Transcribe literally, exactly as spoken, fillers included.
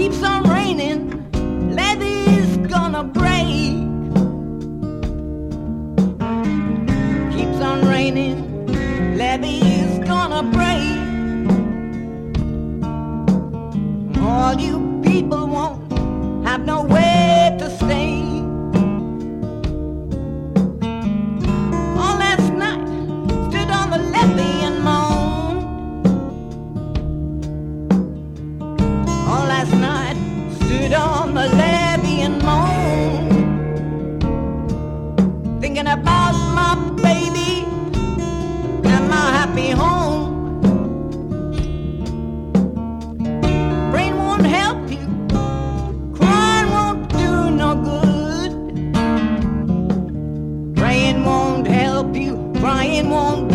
keeps on raining, levee's gonna break. Keeps on raining, levee's gonna break. All you people won't have nowhere to stay. All last night stood on the levee and moaned. All last night stood on the levee and moaned, thinking about my baby and my happy home. Rain won't help you, crying won't do no good. Rain won't help you, crying won't